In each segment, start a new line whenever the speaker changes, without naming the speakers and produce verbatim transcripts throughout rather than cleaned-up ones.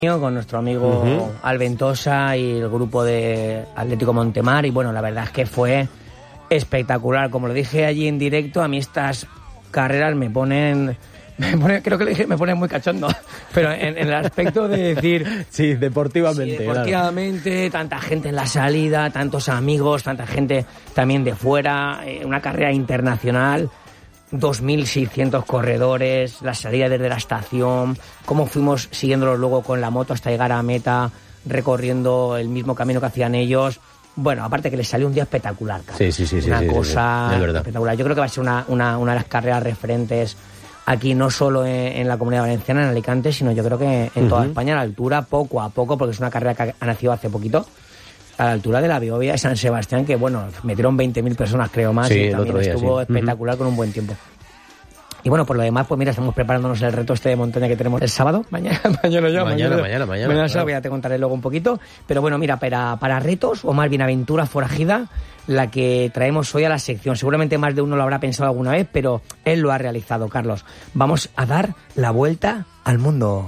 con nuestro amigo uh-huh. Alventosa y el grupo de Atlético Montemar, y bueno, la verdad es que fue espectacular. Como lo dije allí en directo, a mí estas carreras me ponen, me ponen creo que le dije, me ponen muy cachondo, pero en, en el aspecto de decir...
Sí, deportivamente.
Sí, deportivamente, claro. Tanta gente en la salida, tantos amigos, tanta gente también de fuera, eh, una carrera internacional... dos mil seiscientos corredores, la salida desde la estación, cómo fuimos siguiéndolos luego con la moto hasta llegar a meta, recorriendo el mismo camino que hacían ellos. Bueno, aparte que les salió un día espectacular, Carlos.
Sí, sí, sí.
Una
sí,
cosa
sí, sí. Es
espectacular. Yo creo que va a ser una, una, una de las carreras referentes aquí, no solo en, en la Comunidad Valenciana, en Alicante, sino yo creo que en uh-huh. toda España, a la altura, poco a poco, porque es una carrera que ha nacido hace poquito, a la altura de la Beovia de San Sebastián, que bueno, metieron veinte mil personas, creo, más,
sí,
y también
día,
estuvo
sí.
espectacular uh-huh. con un buen tiempo. Y bueno, por lo demás, pues mira, estamos preparándonos el reto este de montaña que tenemos el sábado. Mañana, mañana ya.
Mañana, mañana, mañana. Mañana,
mañana
claro.
Ya te contaré luego un poquito. Pero bueno, mira, para, para retos, o más bien aventura forajida, la que traemos hoy a la sección. Seguramente más de uno lo habrá pensado alguna vez, pero él lo ha realizado, Carlos. Vamos a dar la vuelta al mundo.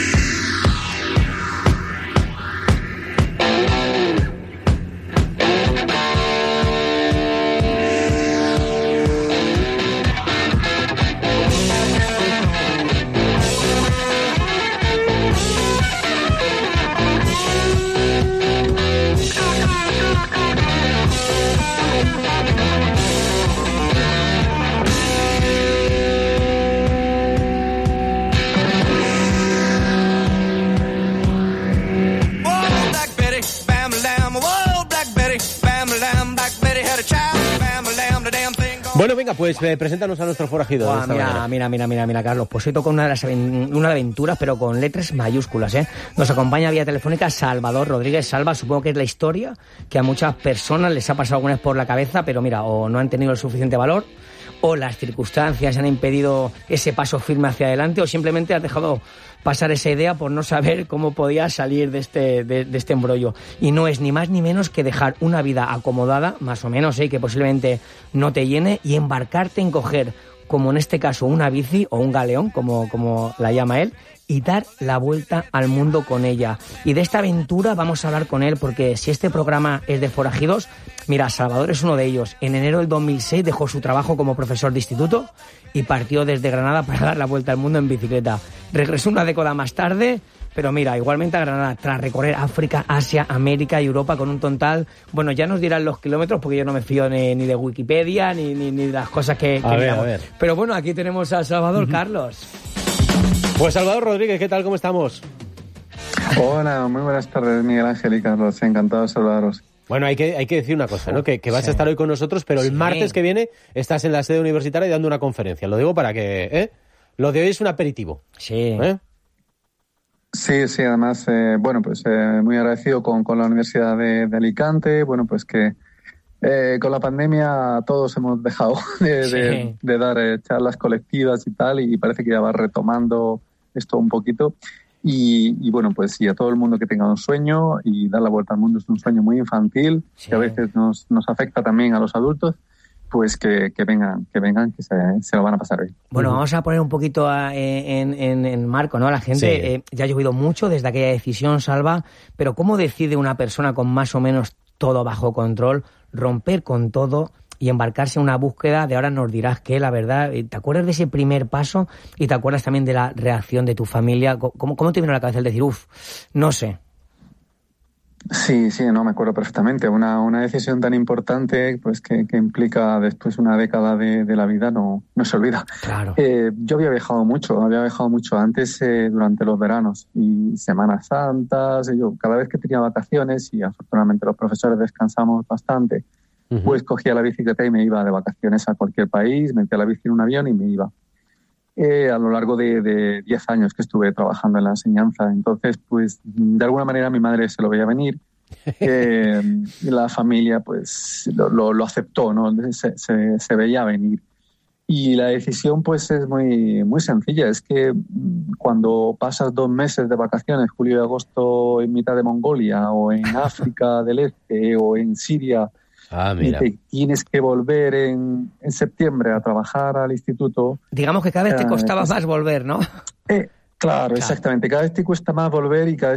Bueno, venga, pues eh, preséntanos a nuestro forajido.
Buah, mira, mira, mira, mira, mira, Carlos. Pues hoy toca una de las una de aventuras, pero con letras mayúsculas, ¿eh? Nos acompaña vía telefónica Salvador Rodríguez. Salva, supongo que es la historia que a muchas personas les ha pasado alguna vez por la cabeza, pero mira, o no han tenido el suficiente valor, o las circunstancias han impedido ese paso firme hacia adelante, o simplemente has dejado pasar esa idea por no saber cómo podías salir de este, de, de este embrollo. Y no es ni más ni menos que dejar una vida acomodada, más o menos, ¿eh? Que posiblemente no te llene, y embarcarte en coger, como en este caso, una bici o un galeón, como, como la llama él, y dar la vuelta al mundo con ella. Y de esta aventura vamos a hablar con él, porque si este programa es de forajidos, mira, Salvador es uno de ellos. En enero del dos mil seis dejó su trabajo como profesor de instituto y partió desde Granada para dar la vuelta al mundo en bicicleta. Regresó una década más tarde, pero mira, igualmente a Granada, tras recorrer África, Asia, América y Europa con un total... Bueno, ya nos dirán los kilómetros, porque yo no me fío ni, ni de Wikipedia, ni, ni, ni de las cosas que, que
a ver,
miramos.
a ver.
Pero bueno, aquí tenemos a Salvador. Uh-huh. Carlos.
Pues Salvador Rodríguez, ¿qué tal? ¿Cómo estamos?
Hola, muy buenas tardes, Miguel Ángel y Carlos. Encantado de saludaros.
Bueno, hay que, hay que decir una cosa, ¿no? Que, que vas sí. a estar hoy con nosotros, pero el sí. martes que viene estás en la sede universitaria dando una conferencia. Lo digo para que... ¿eh? Lo de hoy es un aperitivo.
Sí.
¿Eh?
Sí, sí, además, eh, bueno, pues eh, muy agradecido con, con la Universidad de, de Alicante. Bueno, pues que eh, con la pandemia todos hemos dejado de, sí. de, de dar eh, charlas colectivas y tal, y parece que ya va retomando esto un poquito. Y, y bueno, pues sí, a todo el mundo que tenga un sueño, y dar la vuelta al mundo es un sueño muy infantil, sí. que a veces nos, nos afecta también a los adultos, pues que, que vengan, que vengan, que se, se lo van a pasar bien.
Bueno, vamos a poner un poquito a, en, en, en marco, ¿no? La gente, sí. eh, ya ha llovido mucho desde aquella decisión, Salva, pero ¿cómo decide una persona con más o menos todo bajo control romper con todo y embarcarse en una búsqueda de ahora nos dirás qué, la verdad? ¿Te acuerdas de ese primer paso y te acuerdas también de la reacción de tu familia? ¿Cómo, cómo te vino a la cabeza el decir, uff, no sé?
Sí, sí, no, me acuerdo perfectamente. Una, una decisión tan importante, pues que, que implica después una década de, de la vida, no, no se olvida.
Claro.
Eh, yo había viajado mucho, había viajado mucho antes eh, durante los veranos y Semanas Santas. Y yo cada vez que tenía vacaciones, y afortunadamente los profesores descansamos bastante, uh-huh. pues cogía la bicicleta y me iba de vacaciones a cualquier país, metía la bici en un avión y me iba. Eh, a lo largo de, de diez años que estuve trabajando en la enseñanza. Entonces, pues, de alguna manera mi madre se lo veía venir. Eh, y la familia, pues, lo, lo, lo aceptó, ¿no? Se, se, se veía venir. Y la decisión, pues, es muy, muy sencilla. Es que cuando pasas dos meses de vacaciones, julio y agosto, en mitad de Mongolia, o en África del Este, o en Siria,
Ah, mira.
Y te tienes que volver en, en septiembre a trabajar al instituto.
Digamos que cada vez te costaba eh, pues, más volver, ¿no?
Eh, Claro, exactamente. Cada vez te cuesta más volver y cada vez